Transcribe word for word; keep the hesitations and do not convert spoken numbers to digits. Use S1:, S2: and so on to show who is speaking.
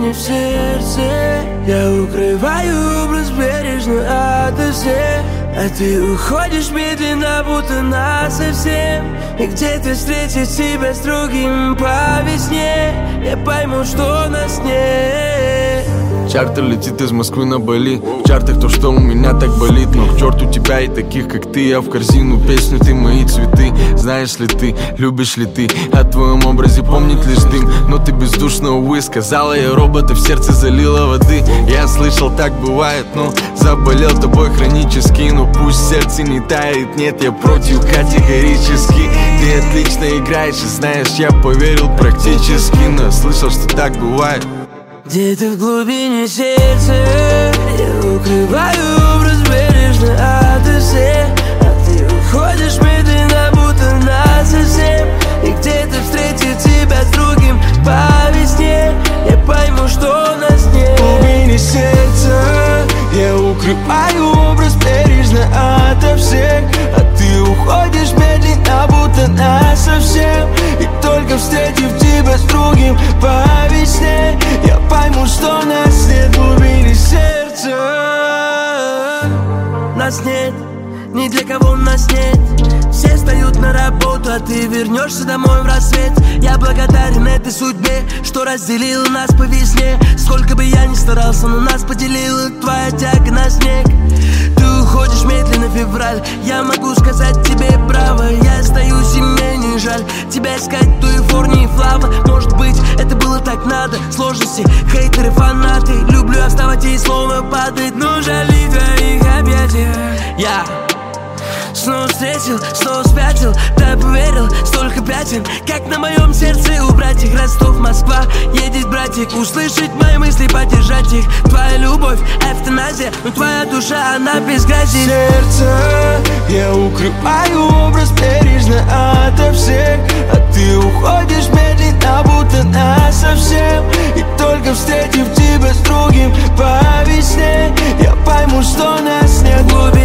S1: глубине в сердце. Я укрываю образ бережно ото всех, а ты уходишь медленно, будто насовсем. И где-то встретить тебя с другим по весне, я пойму, что нас нет.
S2: Чартер летит из Москвы на Бали. В чартах то, что у меня так болит. Но к черту тебя и таких, как ты. А в корзину песню ты мои цветы. Знаешь ли ты, любишь ли ты? О твоем образе помнит лишь дым. Но ты бездушно, увы, сказала я робота, в сердце залила воды. Я слышал, так бывает, но заболел тобой хронически. Но пусть сердце не тает, нет, я против категорически. Ты отлично играешь и знаешь, я поверил практически. Но слышал, что так бывает.
S1: Где-то в глубине сердца я укрываю образ бережно ото всех, а ты уходишь медленно, будто насовсем. И где-то встретить тебя с другим по весне, я пойму, что нас нет.
S3: В глубине сердца я укрываю образ бережно ото всех, а ты уходишь медленно, будто насовсем. И только встретив тебя с другим по весне, я пойму, что нас нет. В глубине сердца
S1: нас нет, ни для кого нас нет. Все встают на работу, а ты вернешься домой в рассвет. Я благодарен этой судьбе, что разделила нас по весне. Сколько бы я ни старался, но нас поделила твоя тяга на снег. Ты уходишь медленно, февраль, я могу сказать тебе браво. Я остаюсь, и мне не жаль тебя искать в той форме и флава. Может быть, это было так надо. Сложности, хейтеры, фанаты. Люблю оставать и снова падать, но жали твоих объятиях. Я снова встретил, снова спятил, да поверил, столько пятен, как на моем сердце у братьев. Ростов, Москва, едет братик, услышать мои мысли, поддержать их. Твоя любовь, эвтаназия, но твоя душа, она без грязи.
S3: Сердце я укрываю образ бережно ото всех, а ты уходишь медленно, будто насовсем. И только встретив тебя с другим по весне, я пойму, что нас нет.